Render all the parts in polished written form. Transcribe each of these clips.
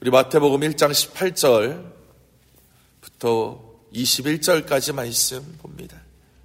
우리 마태복음 1장 18절부터 21절까지 말씀 봅니다.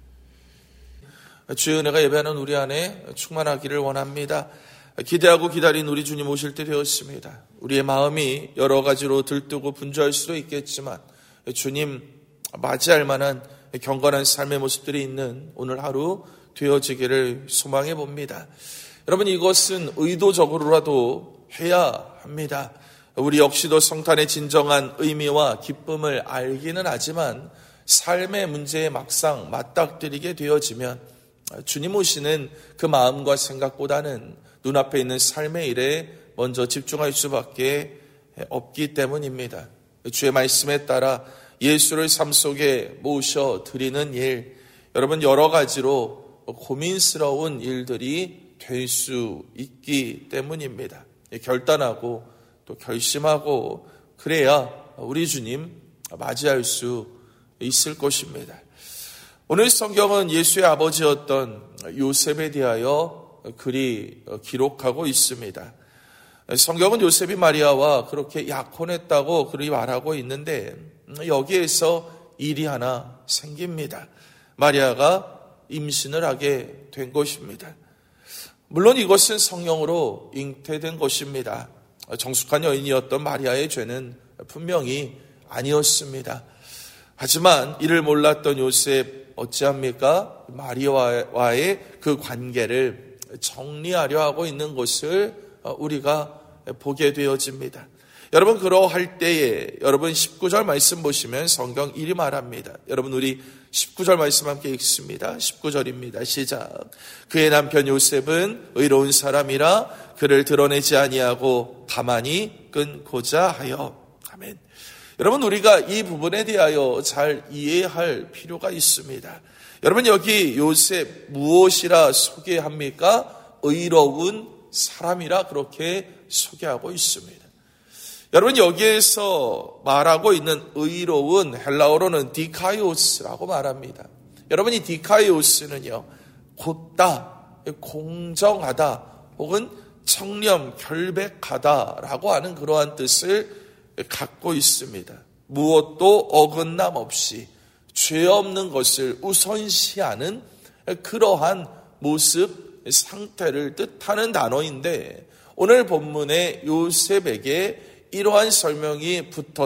주의 은혜가 예배하는 우리 안에 충만하기를 원합니다. 기대하고 기다린 우리 주님 오실 때 되었습니다. 우리의 마음이 여러 가지로 들뜨고 분주할 수도 있겠지만 주님 맞이할 만한 경건한 삶의 모습들이 있는 오늘 하루 되어지기를 소망해 봅니다. 여러분, 이것은 의도적으로라도 해야 합니다. 우리 역시도 성탄의 진정한 의미와 기쁨을 알기는 하지만 삶의 문제에 막상 맞닥뜨리게 되어지면 주님 오시는 그 마음과 생각보다는 눈앞에 있는 삶의 일에 먼저 집중할 수밖에 없기 때문입니다. 주의 말씀에 따라 예수를 삶 속에 모셔 드리는 일, 여러분 여러 가지로 고민스러운 일들이 될 수 있기 때문입니다. 결단하고 또 결심하고 그래야 우리 주님 맞이할 수 있을 것입니다. 오늘 성경은 예수의 아버지였던 요셉에 대하여 그리 기록하고 있습니다. 성경은 요셉이 마리아와 그렇게 약혼했다고 그리 말하고 있는데 여기에서 일이 하나 생깁니다. 마리아가 임신을 하게 된 것입니다. 물론 이것은 성령으로 잉태된 것입니다. 정숙한 여인이었던 마리아의 죄는 분명히 아니었습니다. 하지만 이를 몰랐던 요셉 어찌합니까? 마리아와의 그 관계를 정리하려 하고 있는 것을 우리가 보게 되어집니다. 여러분, 그러할 때에 여러분 19절 말씀 보시면 성경 이리 말합니다. 여러분, 우리 19절 말씀 함께 읽습니다. 19절입니다. 시작. 그의 남편 요셉은 의로운 사람이라 그를 드러내지 아니하고 가만히 끊고자 하여. 아멘. 여러분, 우리가 이 부분에 대하여 잘 이해할 필요가 있습니다. 여러분, 여기 요셉 무엇이라 소개합니까? 의로운 사람이라 그렇게 소개하고 있습니다. 여러분, 여기에서 말하고 있는 의로운 헬라어로는 디카이오스라고 말합니다. 여러분, 이 디카이오스는요, 곧다, 공정하다, 혹은 청렴, 결백하다라고 하는 그러한 뜻을 갖고 있습니다. 무엇도 어긋남 없이 죄 없는 것을 우선시하는 그러한 모습, 상태를 뜻하는 단어인데 오늘 본문에 요셉에게 이러한 설명이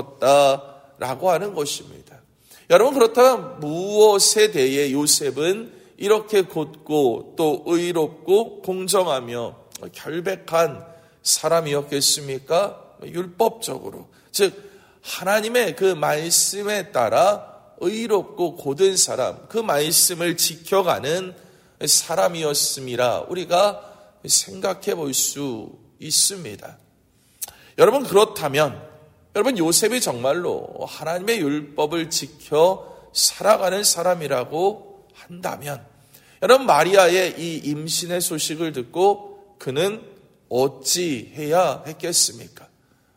붙었다라고 하는 것입니다. 여러분, 그렇다면 무엇에 대해 요셉은 이렇게 곧고 또 의롭고 공정하며 결백한 사람이었겠습니까? 율법적으로, 즉 하나님의 그 말씀에 따라 의롭고 곧은 사람, 그 말씀을 지켜가는 사람이었음이라 우리가 생각해 볼 수 있습니다. 여러분, 그렇다면 여러분 요셉이 정말로 하나님의 율법을 지켜 살아가는 사람이라고 한다면 여러분 마리아의 이 임신의 소식을 듣고 그는 어찌 해야 했겠습니까?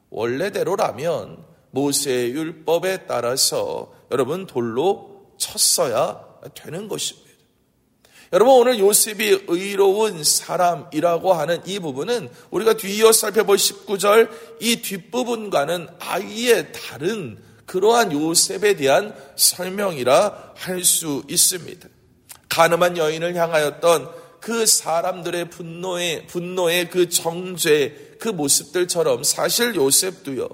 원래대로라면 모세의 율법에 따라서 여러분 돌로 쳤어야 되는 것입니다. 여러분, 오늘 요셉이 의로운 사람이라고 하는 이 부분은 우리가 뒤이어 살펴볼 19절 이 뒷부분과는 아예 다른 그러한 요셉에 대한 설명이라 할 수 있습니다. 간음한 여인을 향하였던 그 사람들의 분노의 그 정죄, 그 모습들처럼 사실 요셉도요,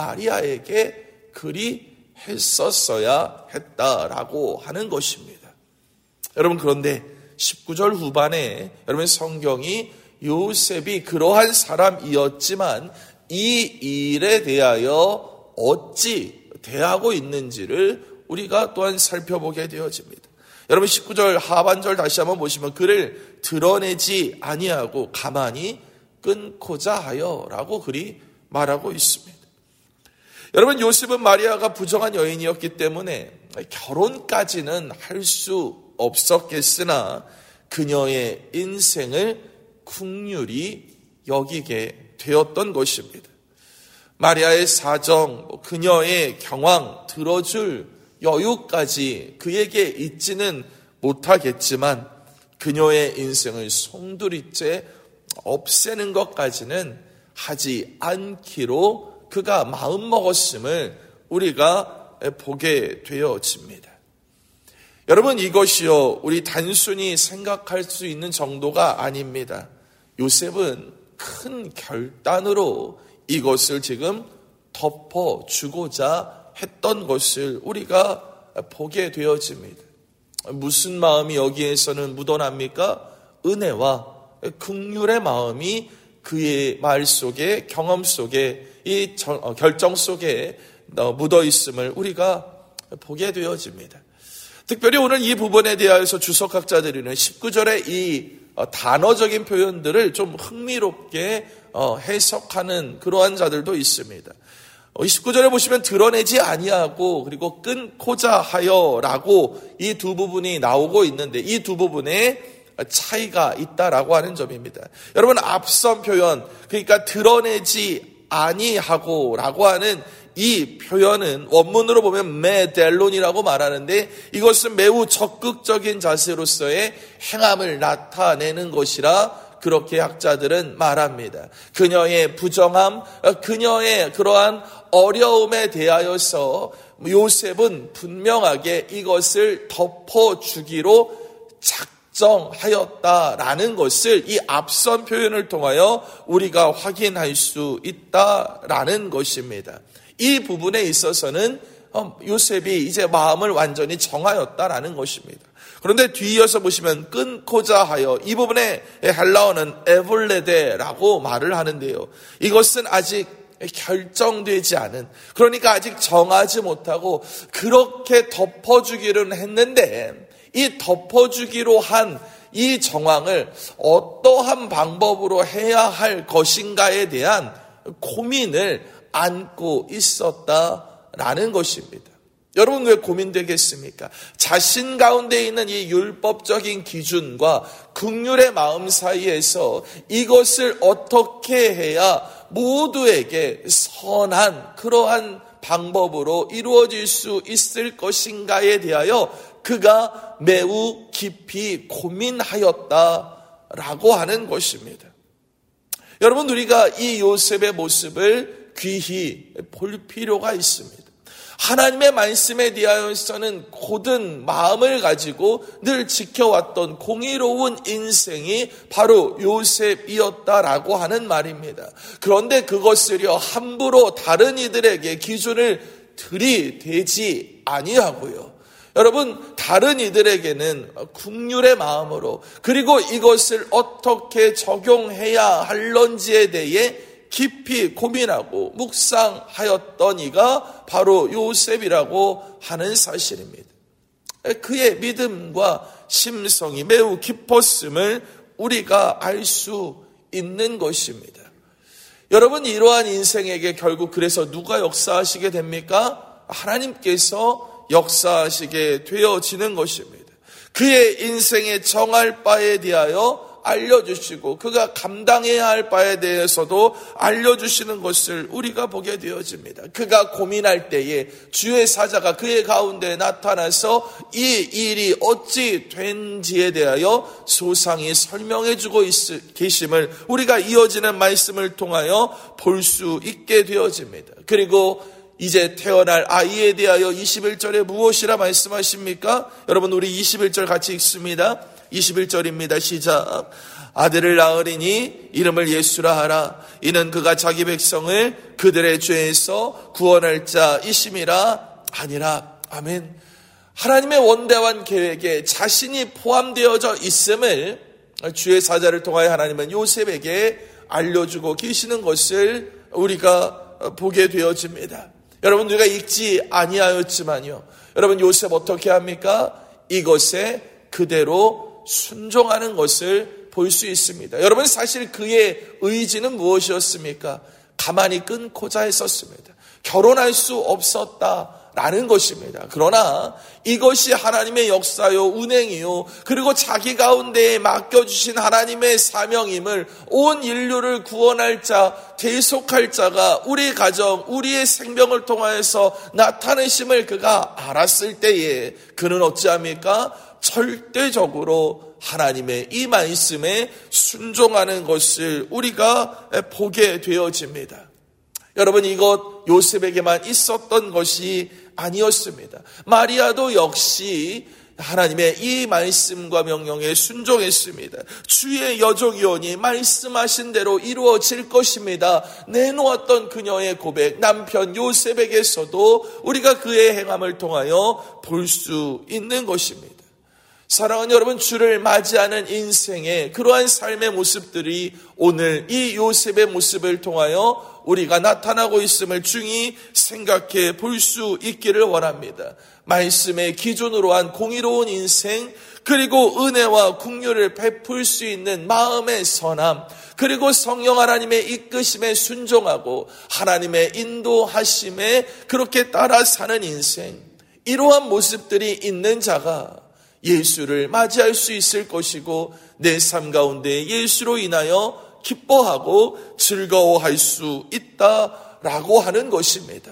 마리아에게 그리 했었어야 했다라고 하는 것입니다. 여러분, 그런데 19절 후반에 여러분 성경이 요셉이 그러한 사람이었지만 이 일에 대하여 어찌 대하고 있는지를 우리가 또한 살펴보게 되어집니다. 여러분 19절 하반절 다시 한번 보시면 그를 드러내지 아니하고 가만히 끊고자 하여 라고 그리 말하고 있습니다. 여러분, 요셉은 마리아가 부정한 여인이었기 때문에 결혼까지는 할 수 없었겠으나 그녀의 인생을 긍휼히 여기게 되었던 것입니다. 마리아의 사정, 그녀의 경황 들어줄 여유까지 그에게 있지는 못하겠지만 그녀의 인생을 송두리째 없애는 것까지는 하지 않기로 그가 마음먹었음을 우리가 보게 되어집니다. 여러분, 이것이요, 우리 단순히 생각할 수 있는 정도가 아닙니다. 요셉은 큰 결단으로 이것을 지금 덮어주고자 했던 것을 우리가 보게 되어집니다. 무슨 마음이 여기에서는 묻어납니까? 은혜와 긍휼의 마음이 그의 말 속에, 경험 속에, 이 결정 속에 묻어 있음을 우리가 보게 되어집니다. 특별히 오늘 이 부분에 대하여서 주석학자들은 19절의 이 단어적인 표현들을 좀 흥미롭게 해석하는 그러한 자들도 있습니다. 19절에 보시면 드러내지 아니하고 그리고 끊고자 하여라고 이 두 부분이 나오고 있는데 이 두 부분에 차이가 있다라고 하는 점입니다. 여러분, 앞선 표현, 그러니까 드러내지 아니하고라고 하는 이 표현은 원문으로 보면 메델론이라고 말하는데 이것은 매우 적극적인 자세로서의 행함을 나타내는 것이라 그렇게 학자들은 말합니다. 그녀의 부정함, 그녀의 그러한 어려움에 대하여서 요셉은 분명하게 이것을 덮어주기로 작정하였다라는 것을 이 앞선 표현을 통하여 우리가 확인할 수 있다라는 것입니다. 이 부분에 있어서는 요셉이 이제 마음을 완전히 정하였다라는 것입니다. 그런데 뒤이어서 보시면 끊고자 하여, 이 부분에 헬라어는 에볼레데라고 말을 하는데요. 이것은 아직 결정되지 않은, 그러니까 아직 정하지 못하고 그렇게 덮어주기를 했는데 이 덮어주기로 한 이 정황을 어떠한 방법으로 해야 할 것인가에 대한 고민을 안고 있었다라는 것입니다. 여러분, 왜 고민되겠습니까? 자신 가운데 있는 이 율법적인 기준과 긍휼의 마음 사이에서 이것을 어떻게 해야 모두에게 선한 그러한 방법으로 이루어질 수 있을 것인가에 대하여 그가 매우 깊이 고민하였다라고 하는 것입니다. 여러분, 우리가 이 요셉의 모습을 귀히 볼 필요가 있습니다. 하나님의 말씀에 대하여서는 고든 마음을 가지고 늘 지켜왔던 공의로운 인생이 바로 요셉이었다라고 하는 말입니다. 그런데 그것을요, 함부로 다른 이들에게 기준을 들이대지 아니하고요. 여러분, 다른 이들에게는 긍휼의 마음으로, 그리고 이것을 어떻게 적용해야 할런지에 대해 깊이 고민하고 묵상하였던 이가 바로 요셉이라고 하는 사실입니다. 그의 믿음과 심성이 매우 깊었음을 우리가 알 수 있는 것입니다. 여러분, 이러한 인생에게 결국 그래서 누가 역사하시게 됩니까? 하나님께서 역사하시게 되어지는 것입니다. 그의 인생에 정할 바에 대하여 알려주시고 그가 감당해야 할 바에 대해서도 알려주시는 것을 우리가 보게 되어집니다. 그가 고민할 때에 주의 사자가 그의 가운데 나타나서 이 일이 어찌 된지에 대하여 소상히 설명해주고 계심을 우리가 이어지는 말씀을 통하여 볼 수 있게 되어집니다. 그리고 이제 태어날 아이에 대하여 21절에 무엇이라 말씀하십니까? 여러분, 우리 21절 같이 읽습니다. 21절입니다. 시작. 아들을 낳으리니 이름을 예수라 하라. 이는 그가 자기 백성을 그들의 죄에서 구원할 자이심이라 하니라. 아멘. 하나님의 원대한 계획에 자신이 포함되어져 있음을 주의 사자를 통하여 하나님은 요셉에게 알려주고 계시는 것을 우리가 보게 되어집니다. 여러분, 우리가 읽지 아니하였지만요, 여러분, 요셉 어떻게 합니까? 이것에 그대로 순종하는 것을 볼 수 있습니다. 여러분, 사실 그의 의지는 무엇이었습니까? 가만히 끊고자 했었습니다. 결혼할 수 없었다라는 것입니다. 그러나 이것이 하나님의 역사요, 운행이요, 그리고 자기 가운데에 맡겨주신 하나님의 사명임을, 온 인류를 구원할 자, 대속할 자가 우리 가정, 우리의 생명을 통하여서 나타내심을 그가 알았을 때에 그는 어찌합니까? 절대적으로 하나님의 이 말씀에 순종하는 것을 우리가 보게 되어집니다. 여러분, 이것 요셉에게만 있었던 것이 아니었습니다. 마리아도 역시 하나님의 이 말씀과 명령에 순종했습니다. 주의 여종이오니 말씀하신 대로 이루어질 것입니다. 내놓았던 그녀의 고백, 남편 요셉에게서도 우리가 그의 행함을 통하여 볼 수 있는 것입니다. 사랑하는 여러분, 주를 맞이하는 인생의 그러한 삶의 모습들이 오늘 이 요셉의 모습을 통하여 우리가 나타나고 있음을 중히 생각해 볼 수 있기를 원합니다. 말씀의 기준으로 한 공의로운 인생, 그리고 은혜와 긍휼을 베풀 수 있는 마음의 선함, 그리고 성령 하나님의 이끄심에 순종하고 하나님의 인도하심에 그렇게 따라 사는 인생, 이러한 모습들이 있는 자가 예수를 맞이할 수 있을 것이고 내 삶 가운데 예수로 인하여 기뻐하고 즐거워할 수 있다라고 하는 것입니다.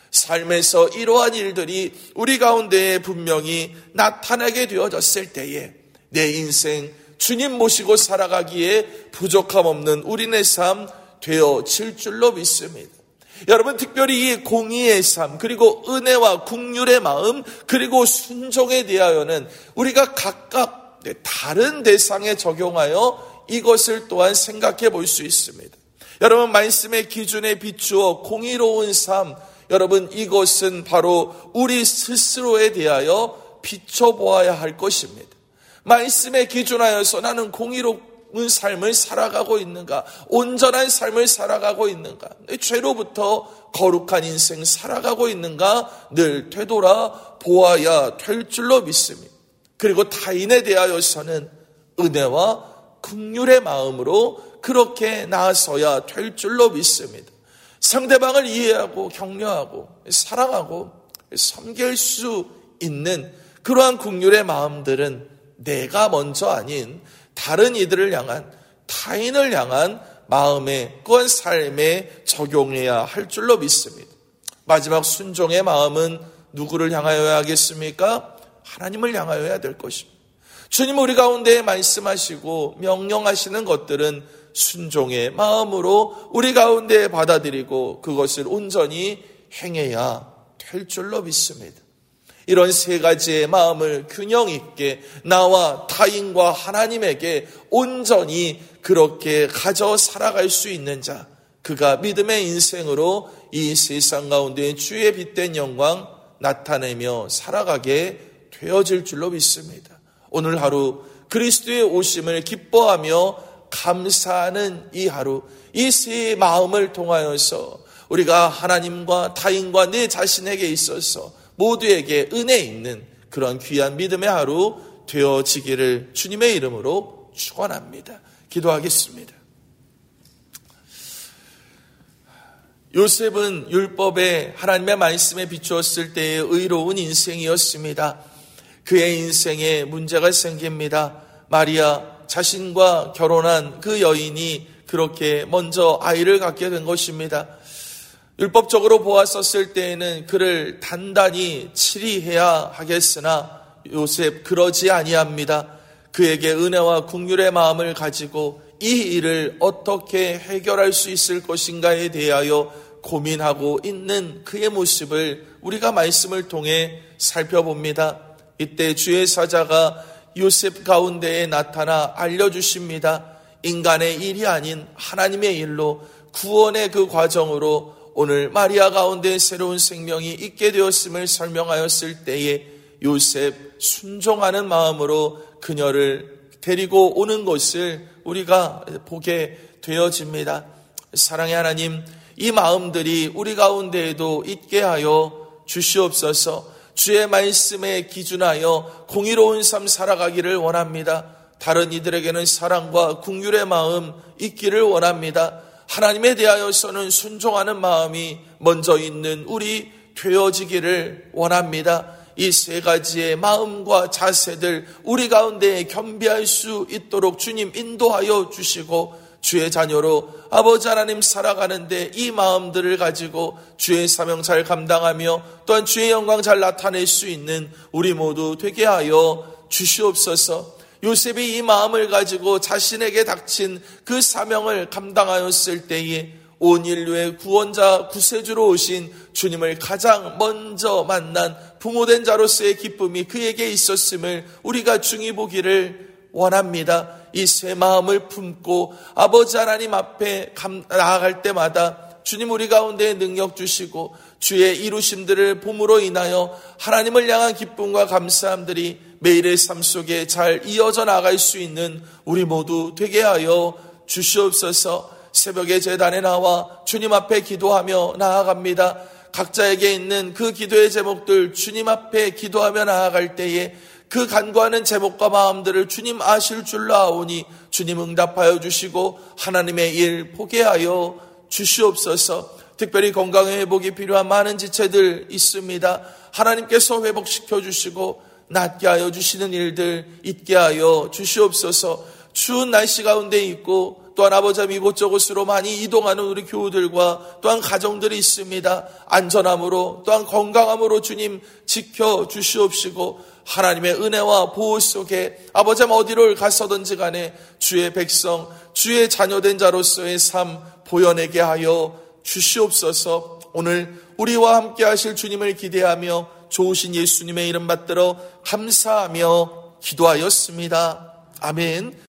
삶에서 이러한 일들이 우리 가운데에 분명히 나타나게 되어졌을 때에 내 인생 주님 모시고 살아가기에 부족함 없는 우리네 삶 되어질 줄로 믿습니다. 여러분, 특별히 이 공의의 삶, 그리고 은혜와 긍휼의 마음, 그리고 순종에 대하여는 우리가 각각 다른 대상에 적용하여 이것을 또한 생각해 볼 수 있습니다. 여러분, 말씀의 기준에 비추어 공의로운 삶, 여러분, 이것은 바로 우리 스스로에 대하여 비춰보아야 할 것입니다. 말씀에 기준하여서 나는 공의로운 삶을 살아가고 있는가? 온전한 삶을 살아가고 있는가? 죄로부터 거룩한 인생 살아가고 있는가? 늘 되돌아 보아야 될 줄로 믿습니다. 그리고 타인에 대하여서는 은혜와 긍휼의 마음으로 그렇게 나아서야 될 줄로 믿습니다. 상대방을 이해하고 격려하고 사랑하고 섬길 수 있는 그러한 긍휼의 마음들은 내가 먼저 아닌 다른 이들을 향한, 타인을 향한 마음에, 그건 삶에 적용해야 할 줄로 믿습니다. 마지막 순종의 마음은 누구를 향하여야 하겠습니까? 하나님을 향하여야 될 것입니다. 주님 우리 가운데 말씀하시고 명령하시는 것들은 순종의 마음으로 우리 가운데 받아들이고 그것을 온전히 행해야 될 줄로 믿습니다. 이런 세 가지의 마음을 균형 있게 나와 타인과 하나님에게 온전히 그렇게 가져 살아갈 수 있는 자, 그가 믿음의 인생으로 이 세상 가운데 주의 빛된 영광 나타내며 살아가게 되어질 줄로 믿습니다. 오늘 하루 그리스도의 오심을 기뻐하며 감사하는 이 하루, 이 세 마음을 통하여서 우리가 하나님과 타인과 내 자신에게 있어서 모두에게 은혜 있는 그런 귀한 믿음의 하루 되어지기를 주님의 이름으로 축원합니다. 기도하겠습니다. 요셉은 율법에 하나님의 말씀에 비추었을 때의 의로운 인생이었습니다. 그의 인생에 문제가 생깁니다. 마리아 자신과 결혼한 그 여인이 그렇게 먼저 아이를 갖게 된 것입니다. 율법적으로 보았었을 때에는 그를 단단히 치리해야 하겠으나 요셉 그러지 아니합니다. 그에게 은혜와 긍휼의 마음을 가지고 이 일을 어떻게 해결할 수 있을 것인가에 대하여 고민하고 있는 그의 모습을 우리가 말씀을 통해 살펴봅니다. 이때 주의 사자가 요셉 가운데에 나타나 알려주십니다. 인간의 일이 아닌 하나님의 일로 구원의 그 과정으로 오늘 마리아 가운데 새로운 생명이 있게 되었음을 설명하였을 때에 요셉 순종하는 마음으로 그녀를 데리고 오는 것을 우리가 보게 되어집니다. 사랑의 하나님, 이 마음들이 우리 가운데에도 있게 하여 주시옵소서. 주의 말씀에 기준하여 공의로운 삶 살아가기를 원합니다. 다른 이들에게는 사랑과 긍휼의 마음 있기를 원합니다. 하나님에 대하여서는 순종하는 마음이 먼저 있는 우리 되어지기를 원합니다. 이 세 가지의 마음과 자세들 우리 가운데 겸비할 수 있도록 주님 인도하여 주시고 주의 자녀로 아버지 하나님 살아가는데 이 마음들을 가지고 주의 사명 잘 감당하며 또한 주의 영광 잘 나타낼 수 있는 우리 모두 되게 하여 주시옵소서. 요셉이 이 마음을 가지고 자신에게 닥친 그 사명을 감당하였을 때에 온 인류의 구원자 구세주로 오신 주님을 가장 먼저 만난 부모된 자로서의 기쁨이 그에게 있었음을 우리가 중히 보기를 원합니다. 이 새 마음을 품고 아버지 하나님 앞에 나아갈 때마다 주님 우리 가운데 능력 주시고 주의 이루심들을 봄으로 인하여 하나님을 향한 기쁨과 감사함들이 매일의 삶 속에 잘 이어져 나갈 수 있는 우리 모두 되게 하여 주시옵소서. 새벽에 제단에 나와 주님 앞에 기도하며 나아갑니다. 각자에게 있는 그 기도의 제목들 주님 앞에 기도하며 나아갈 때에 그 간구하는 제목과 마음들을 주님 아실 줄로 아오니 주님 응답하여 주시고 하나님의 일 보게 하여 주시옵소서. 특별히 건강의 회복이 필요한 많은 지체들 있습니다. 하나님께서 회복시켜 주시고 낫게 하여 주시는 일들 있게 하여 주시옵소서. 추운 날씨 가운데 있고 또한 아버지 이곳저곳으로 많이 이동하는 우리 교우들과 또한 가정들이 있습니다. 안전함으로 또한 건강함으로 주님 지켜 주시옵시고 하나님의 은혜와 보호 속에 아버지 어디를 가서든지 간에 주의 백성, 주의 자녀된 자로서의 삶 보여내게 하여 주시옵소서. 오늘 우리와 함께 하실 주님을 기대하며 좋으신 예수님의 이름 받들어 감사하며 기도하였습니다. 아멘.